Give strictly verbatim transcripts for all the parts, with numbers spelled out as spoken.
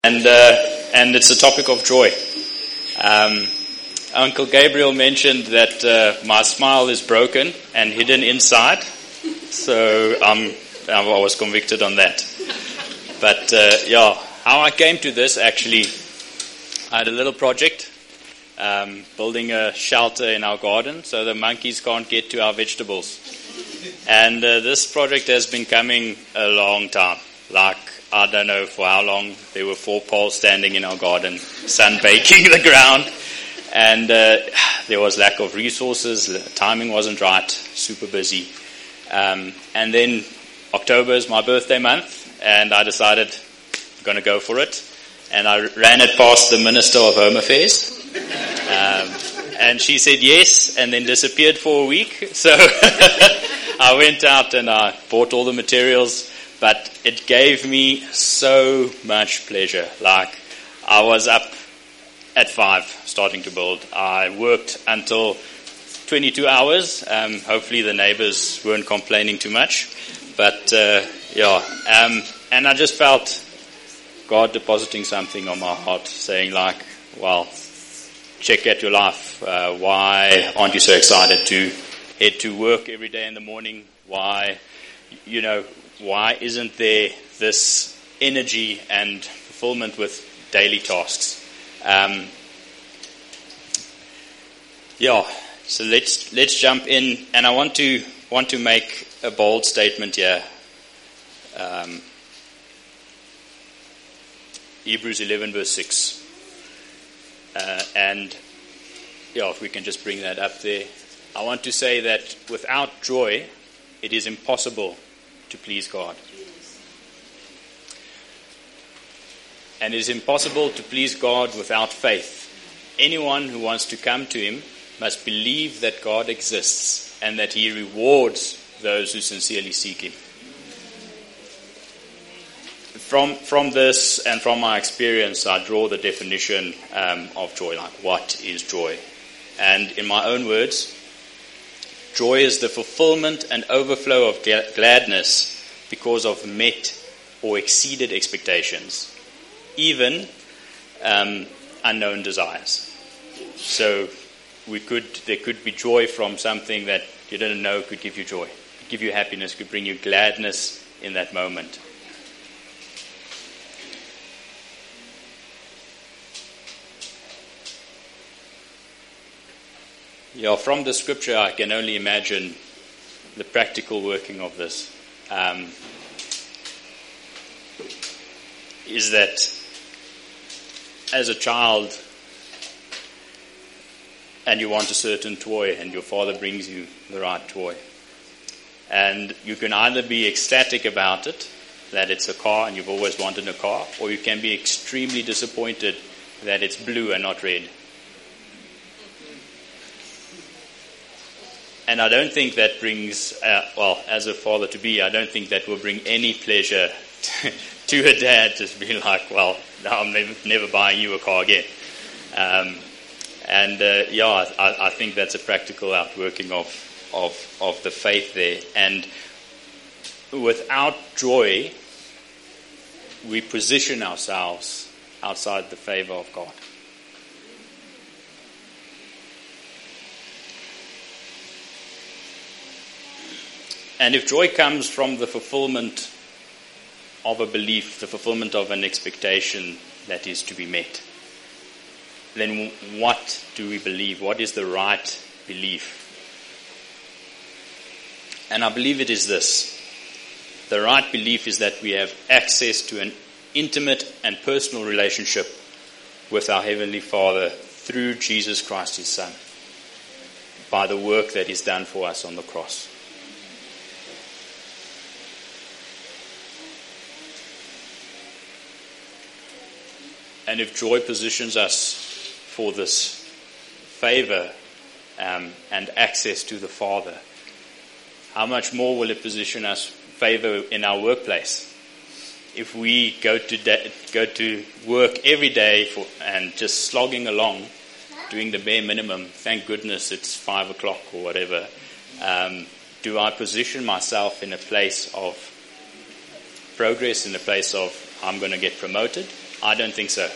And uh, and it's a topic of joy. Um, Uncle Gabriel mentioned that uh, my smile is broken and hidden inside, so um, I was convicted on that. But uh, yeah, how I came to this actually, I had a little project, um, building a shelter in our garden so the monkeys can't get to our vegetables. And uh, this project has been coming a long time, like I don't know for how long. There were four poles standing in our garden, sun baking the ground, and uh, there was lack of resources, the timing wasn't right, super busy. Um, and then October is my birthday month, and I decided I'm going to go for it. And I ran it past the Minister of Home Affairs, um, and she said yes, and then disappeared for a week. So I went out and I bought all the materials. But it gave me so much pleasure. Like, I was up at five starting to build. I worked until twenty-two hours. Um, hopefully the neighbors weren't complaining too much. But, uh, yeah. Um, and I just felt God depositing something on my heart, saying like, well, check out your life. Uh, why aren't you so excited to head to work every day in the morning? Why, you know... Why isn't there this energy and fulfillment with daily tasks? Um, yeah, so let's let's jump in, and I want to want to make a bold statement here. Um, Hebrews eleven verse six, uh, and yeah, if we can just bring that up there. I want to say that without joy, it is impossible to please God. And it is impossible to please God without faith. Anyone who wants to come to Him must believe that God exists and that He rewards those who sincerely seek Him. From from this and from my experience, I draw the definition um, of joy. Like, what is joy? And in my own words, joy is the fulfillment and overflow of gladness because of met or exceeded expectations, even um, unknown desires. So we could there could be joy from something that you didn't know could give you joy, could give you happiness, could bring you gladness in that moment. Yeah, from the scripture, I can only imagine the practical working of this. Um, is that as a child, and you want a certain toy, and your father brings you the right toy, and you can either be ecstatic about it, that it's a car and you've always wanted a car, or you can be extremely disappointed that it's blue and not red. And I don't think that brings, uh, well, as a father-to-be, I don't think that will bring any pleasure to, to a dad, just being like, well, no, I'm never, never buying you a car again. Um, and, uh, yeah, I, I think that's a practical outworking of, of, of the faith there. And without joy, we position ourselves outside the favor of God. And if joy comes from the fulfillment of a belief, the fulfillment of an expectation that is to be met, then what do we believe? What is the right belief? And I believe it is this. The right belief is that we have access to an intimate and personal relationship with our Heavenly Father through Jesus Christ, His Son, by the work that He's done for us on the cross. And if joy positions us for this favor um, and access to the Father, how much more will it position us favor in our workplace? If we go to de- go to work every day for, and just slogging along, doing the bare minimum, thank goodness it's five o'clock or whatever, um, do I position myself in a place of progress, in a place of I'm going to get promoted? I don't think so.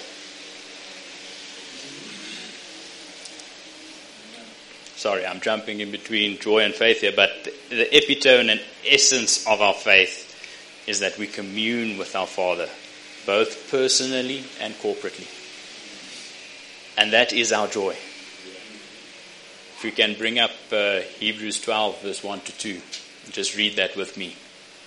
Sorry, I'm jumping in between joy and faith here, but the epitome and essence of our faith is that we commune with our Father, both personally and corporately. And that is our joy. If you can bring up uh, Hebrews twelve, verse one to two, just read that with me.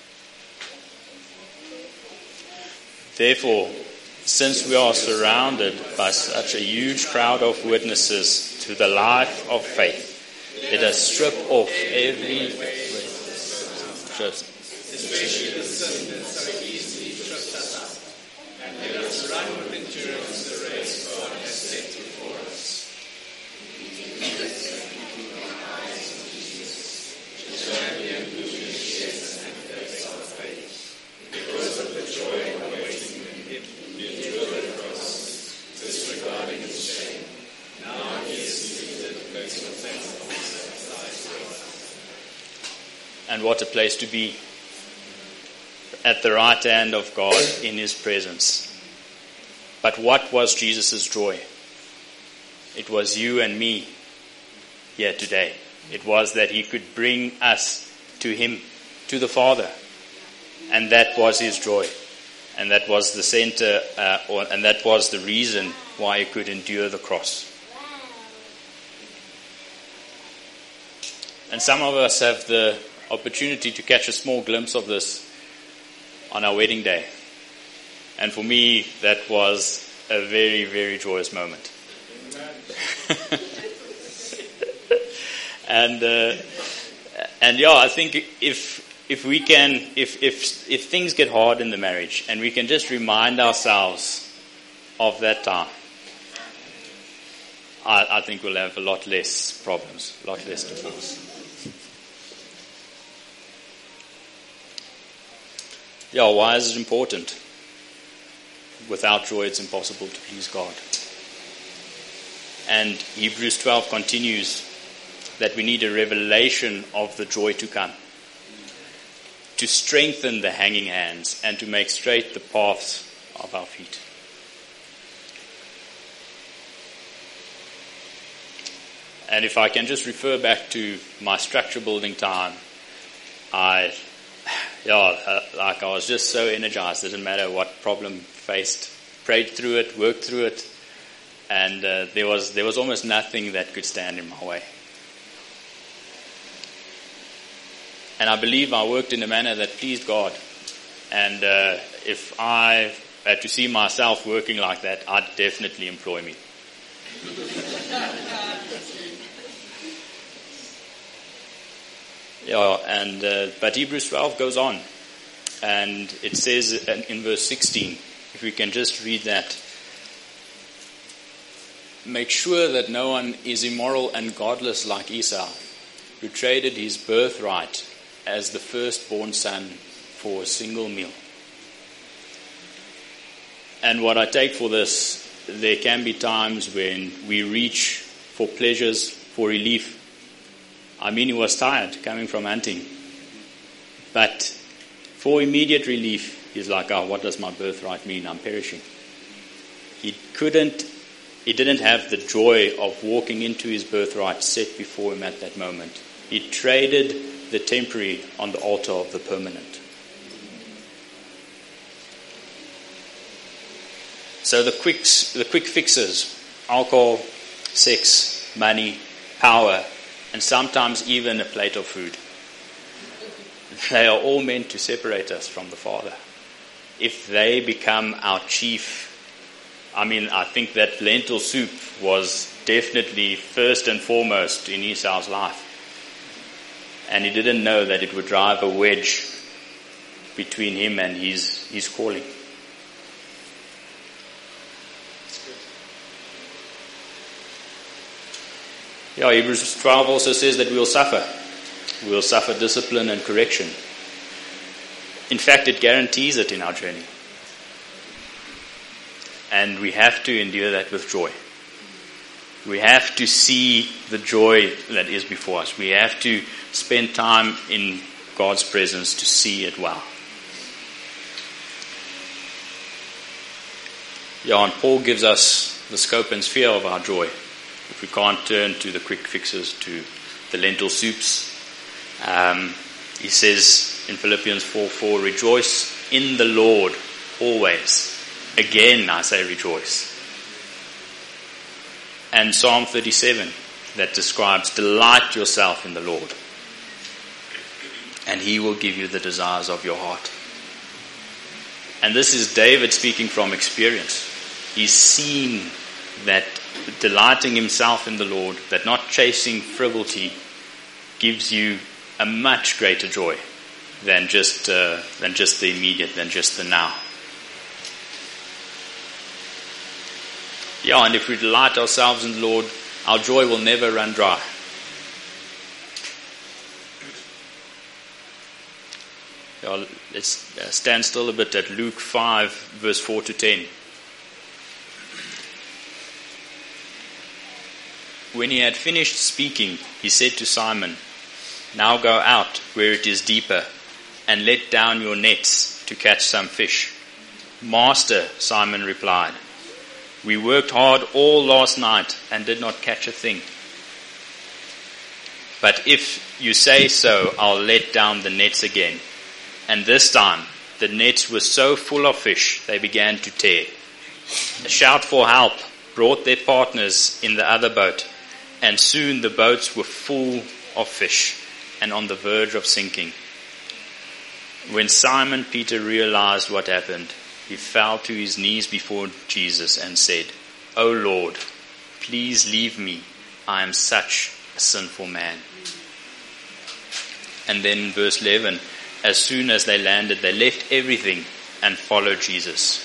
Therefore, since we are surrounded by such a huge crowd of witnesses to the life of faith, let us strip off every just especially the sin that so easily trips us up, and let us run with endurance the race God has set before us. Eternally and moving yes and face our faith, because of the joy awaiting him, he endured the cross, disregarding its shame. Now he is seated at the place of thankfulness. And what a place to be, at the right hand of God in his presence. But what was Jesus' joy? It was you and me here today. It was that he could bring us to him, to the Father. And that was his joy. And that was the center, uh, or, and that was the reason why he could endure the cross. And some of us have the opportunity to catch a small glimpse of this on our wedding day. And for me, that was a very, very joyous moment. and uh, and yeah, I think if if we can, if if if things get hard in the marriage, and we can just remind ourselves of that time, I, I think we'll have a lot less problems, a lot less divorce. Yeah, why is it important? Without joy, it's impossible to please God. And Hebrews twelve continues that we need a revelation of the joy to come, to strengthen the hanging hands and to make straight the paths of our feet. And if I can just refer back to my structure building time, I... Yeah, uh, like I was just so energized. It didn't matter what problem faced. Prayed through it, worked through it, and uh, there was there was almost nothing that could stand in my way. And I believe I worked in a manner that pleased God. And uh, if I had to see myself working like that, I'd definitely employ me. Yeah, and uh, but Hebrews twelve goes on, and it says in verse sixteen, if we can just read that, make sure that no one is immoral and godless like Esau, who traded his birthright as the firstborn son for a single meal. And what I take for this, there can be times when we reach for pleasures, for relief. I mean, he was tired coming from hunting. But for immediate relief, he's like, oh, what does my birthright mean? I'm perishing. He couldn't, he didn't have the joy of walking into his birthright set before him at that moment. He traded the temporary on the altar of the permanent. So the quick, the quick fixes, alcohol, sex, money, power, and sometimes even a plate of food. They are all meant to separate us from the Father. If they become our chief, I mean, I think that lentil soup was definitely first and foremost in Esau's life. And he didn't know that it would drive a wedge between him and his, his calling. Yeah, Hebrews twelve also says that we will suffer. We will suffer discipline and correction. In fact, it guarantees it in our journey. And we have to endure that with joy. We have to see the joy that is before us. We have to spend time in God's presence to see it well. Yeah, and Paul gives us the scope and sphere of our joy. If we can't turn to the quick fixes, to the lentil soups, um, he says in Philippians four four, rejoice in the Lord always. Again, I say rejoice. And Psalm thirty-seven, that describes, delight yourself in the Lord, and he will give you the desires of your heart. And this is David speaking from experience. He's seen that delighting himself in the Lord, that not chasing frivolity, gives you a much greater joy than just uh, than just the immediate, than just the now. Yeah, and if we delight ourselves in the Lord, our joy will never run dry. Yeah, let's uh, stand still a bit at Luke five, verse four to ten. When he had finished speaking, he said to Simon, now go out where it is deeper, and let down your nets to catch some fish. Master, Simon replied, we worked hard all last night and did not catch a thing. But if you say so, I'll let down the nets again. And this time, the nets were so full of fish, they began to tear. A shout for help brought their partners in the other boat, and soon the boats were full of fish and on the verge of sinking. When Simon Peter realized what happened, he fell to his knees before Jesus and said, O Lord, please leave me. I am such a sinful man. And then in verse eleven, as soon as they landed, they left everything and followed Jesus.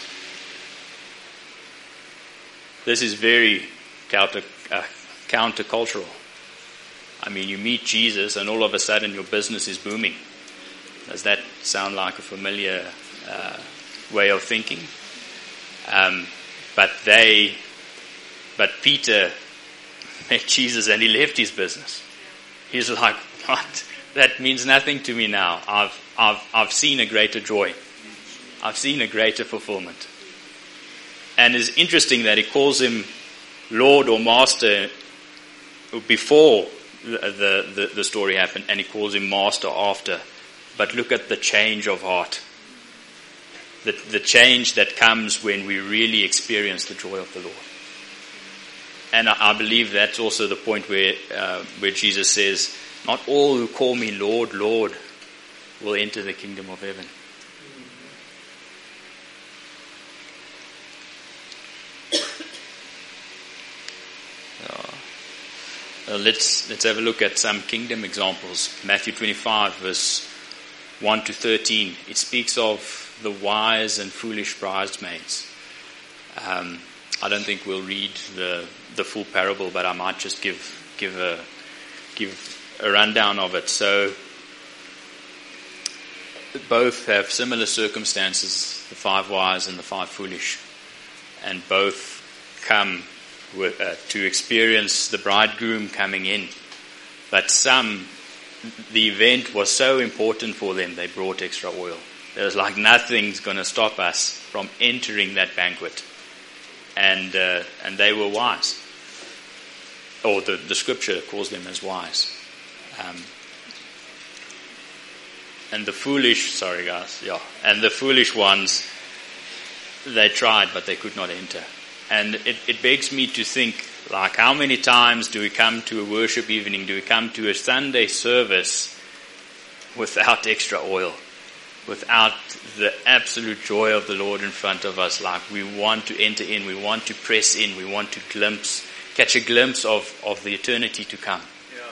This is very counter, uh, countercultural. I mean, you meet Jesus and all of a sudden your business is booming. Does that sound like a familiar uh, way of thinking? Um, but they, but Peter met Jesus and he left his business. He's like, what? That means nothing to me now. I've, I've, I've seen a greater joy. I've seen a greater fulfillment. And it's interesting that he calls him Lord or Master before the, the, the story happened, and he calls him Master after. But look at the change of heart. The, the change that comes when we really experience the joy of the Lord. And I, I believe that's also the point where, uh, where Jesus says, not all who call me Lord, Lord will enter the kingdom of heaven. Uh, let's let's have a look at some kingdom examples. Matthew twenty-five, verse one to thirteen. It speaks of the wise and foolish bridesmaids. Um, I don't think we'll read the the full parable, but I might just give give a give a rundown of it. So both have similar circumstances, the five wise and the five foolish, and both come with, uh, to experience the bridegroom coming in. But some, the event was so important for them, they brought extra oil. There was like, nothing's going to stop us from entering that banquet. And uh, and they were wise. Or the, the scripture calls them as wise. Um, and the foolish, sorry guys, yeah, and the foolish ones, they tried, but they could not enter. And it, it begs me to think, like, how many times do we come to a worship evening, do we come to a Sunday service without extra oil, without the absolute joy of the Lord in front of us? Like, we want to enter in, we want to press in, we want to glimpse, catch a glimpse of, of the eternity to come.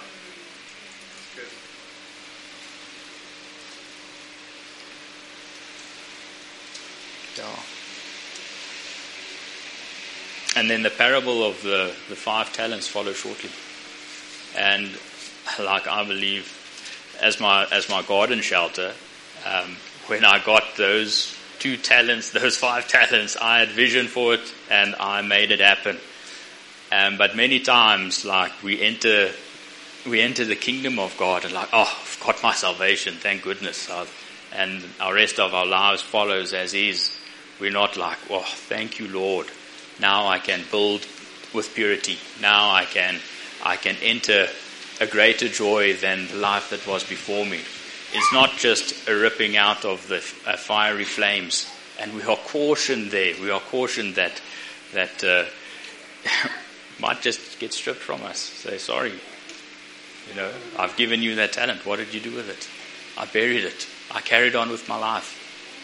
And then the parable of the, the five talents follows shortly. And like I believe, as my as my garden shelter, um, when I got those two talents, those five talents, I had vision for it and I made it happen. Um, but many times, like we enter, we enter the kingdom of God and like, oh, I've got my salvation, thank goodness, and our rest of our lives follows as is. We're not like, oh, thank you, Lord. Now I can build with purity. Now I can, I can enter a greater joy than the life that was before me. It's not just a ripping out of the uh, fiery flames. And we are cautioned there. We are cautioned that that uh, might just get stripped from us. Say, sorry. You know, I've given you that talent. What did you do with it? I buried it. I carried on with my life.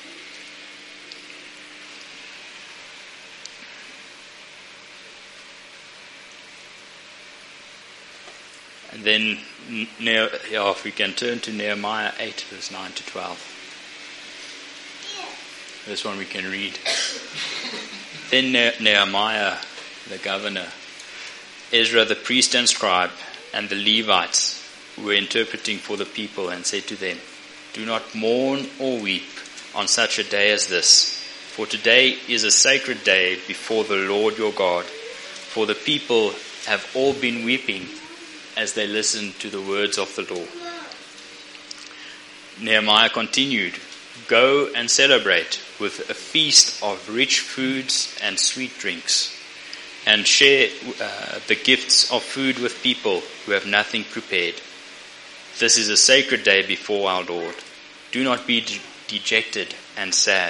And then, yeah, if we can turn to Nehemiah eight, verse nine to twelve. This one we can read. Then Nehemiah, the governor, Ezra the priest and scribe, and the Levites were interpreting for the people, and said to them, do not mourn or weep on such a day as this, for today is a sacred day before the Lord your God. For the people have all been weeping as they listened to the words of the law. Nehemiah continued, go and celebrate with a feast of rich foods and sweet drinks, and share uh, the gifts of food with people who have nothing prepared. This is a sacred day before our Lord. Do not be de- dejected and sad.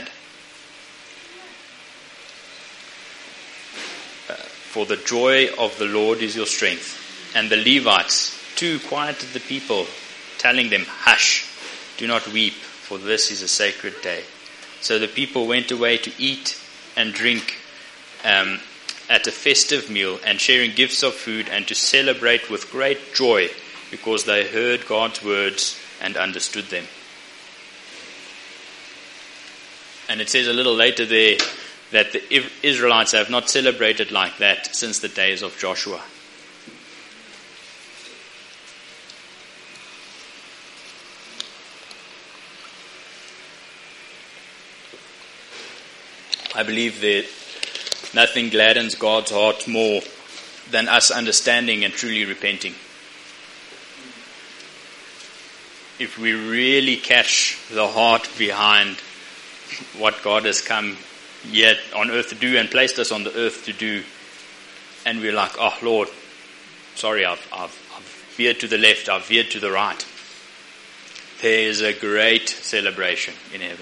Uh, for the joy of the Lord is your strength. And the Levites too quieted the people, telling them, hush, do not weep, for this is a sacred day. So the people went away to eat and drink um, at a festive meal, and sharing gifts of food, and to celebrate with great joy, because they heard God's words and understood them. And it says a little later there that the Israelites have not celebrated like that since the days of Joshua. I believe that nothing gladdens God's heart more than us understanding and truly repenting. If we really catch the heart behind what God has come yet on earth to do and placed us on the earth to do, and we're like, oh Lord, sorry, I've, I've, I've veered to the left, I've veered to the right. There is a great celebration in heaven.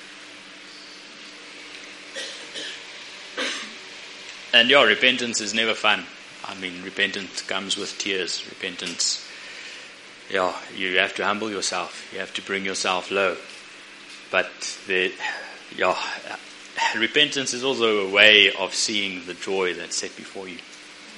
And yeah, repentance is never fun. I mean, repentance comes with tears. Repentance, yeah, you have to humble yourself. You have to bring yourself low. But the, yeah, repentance is also a way of seeing the joy that's set before you.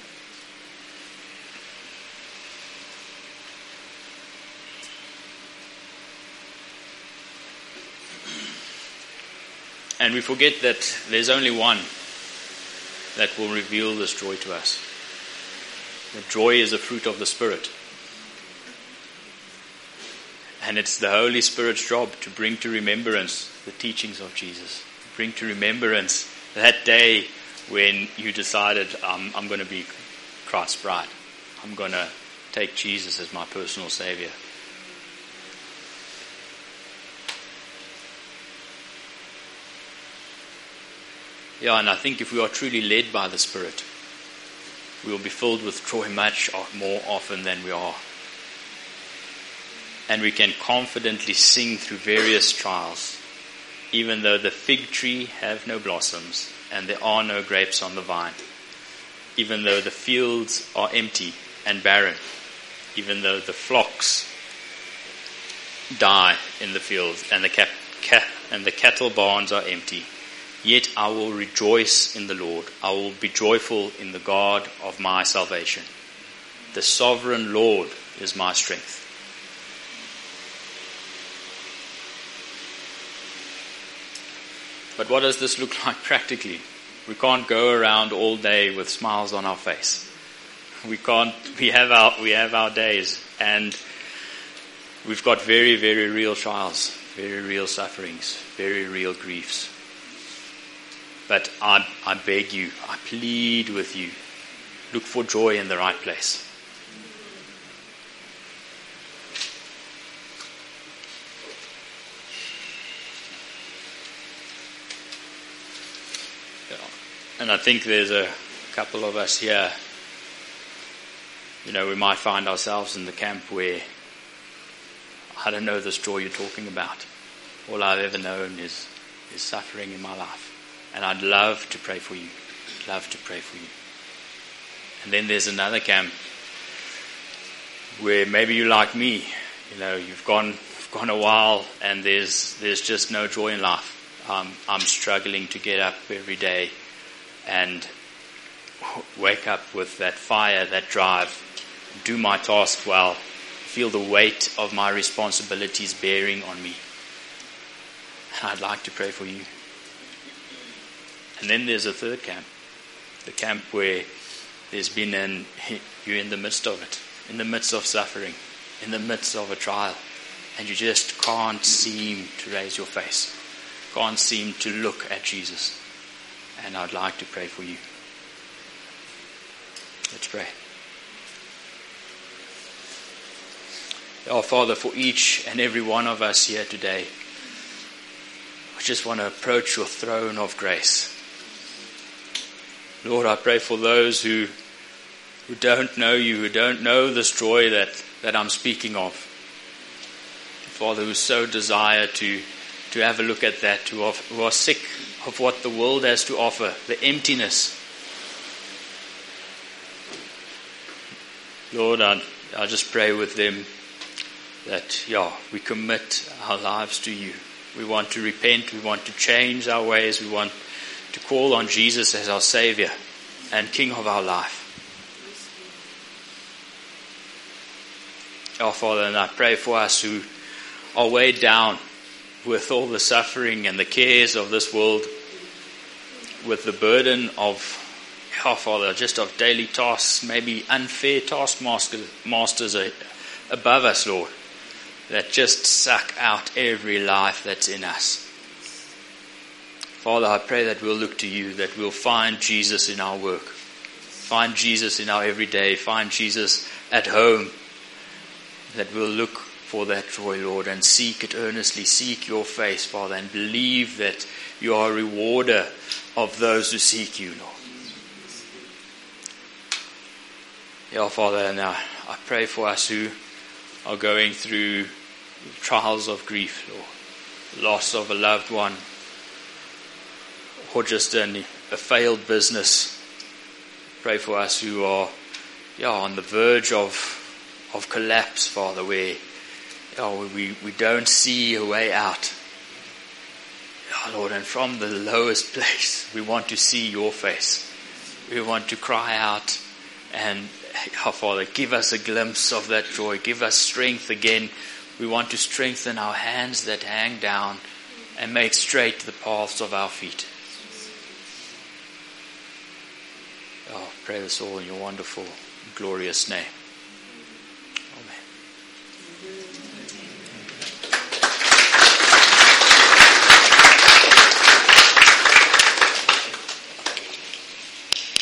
And we forget that there's only one that will reveal this joy to us. The joy is a fruit of the Spirit. And it's the Holy Spirit's job to bring to remembrance the teachings of Jesus. Bring to remembrance that day when you decided, um, I'm going to be Christ's bride. I'm going to take Jesus as my personal Savior. Yeah, and I think if we are truly led by the Spirit, we will be filled with joy much more often than we are. And we can confidently sing through various trials, even though the fig tree have no blossoms and there are no grapes on the vine, even though the fields are empty and barren, even though the flocks die in the fields and the, cap- ca- and the cattle barns are empty. Yet I will rejoice in the Lord. I will be joyful in the God of my salvation. The sovereign Lord is my strength. But what does this look like practically? We can't go around all day with smiles on our face. We can't, we have our, we have our days, and we've got very, very real trials, very real sufferings, very real griefs. But I, I beg you, I plead with you, look for joy in the right place. And I think there's a couple of us here, you know, we might find ourselves in the camp where I don't know this joy you're talking about. All I've ever known is, is suffering in my life. And I'd love to pray for you. Love to pray for you. And then there's another camp where maybe you're like me. You know, you've gone gone a while and there's there's just no joy in life. Um, I'm struggling to get up every day and wake up with that fire, that drive, do my task well, feel the weight of my responsibilities bearing on me. And I'd like to pray for you. And then there's a third camp, the camp where there's been an, you're in the midst of it, in the midst of suffering, in the midst of a trial, and you just can't seem to raise your face, can't seem to look at Jesus. And I'd like to pray for you. Let's pray. Our Father, for each and every one of us here today, I just want to approach your throne of grace. Lord, I pray for those who who don't know you, who don't know this joy that, that I'm speaking of. Father, who so desire to, to have a look at that, who are, who are sick of what the world has to offer, the emptiness. Lord, I, I just pray with them that, yeah, we commit our lives to you. We want to repent, we want to change our ways, we want to call on Jesus as our Savior and King of our life. Oh, Father, and I pray for us who are weighed down with all the suffering and the cares of this world, with the burden of, oh, Father, just of daily tasks, maybe unfair taskmasters masters above us, Lord, that just suck out every life that's in us. Father, I pray that we'll look to you, that we'll find Jesus in our work, find Jesus in our everyday, find Jesus at home, that we'll look for that joy, Lord, and seek it earnestly, seek your face, Father, and believe that you are a rewarder of those who seek you, Lord. Yeah, Father, and I, I pray for us who are going through trials of grief, Lord, loss of a loved one, or just an, a failed business. Pray for us who are yeah, on the verge of of collapse, Father, where oh, we, we don't see a way out. Oh, Lord, and from the lowest place, we want to see your face. We want to cry out and, oh, Father, give us a glimpse of that joy. Give us strength again. We want to strengthen our hands that hang down and make straight the paths of our feet. Oh, pray this all in your wonderful, glorious name.